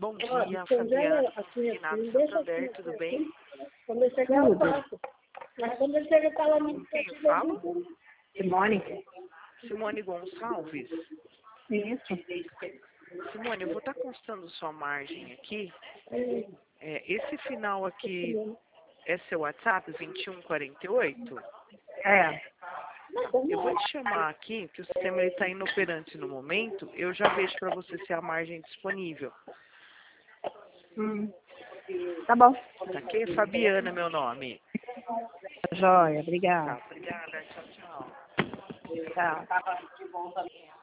Bom dia, Fabiana, Renato Santander, tudo bem? Quando eu chegar, eu faço. Mas quando eu chego, tá lá no... Com quem eu falo? Simone? Simone Gonçalves. Isso. Simone, eu vou estar constando sua margem aqui. Esse final aqui é seu WhatsApp, 2148? É. Eu vou te chamar aqui, que o sistema está inoperante no momento. Eu já vejo para você se a margem é disponível. Tá bom. Tá aqui? Fabiana, meu nome. Joia, obrigada. Tá, obrigada. Tchau, tchau. Tchau.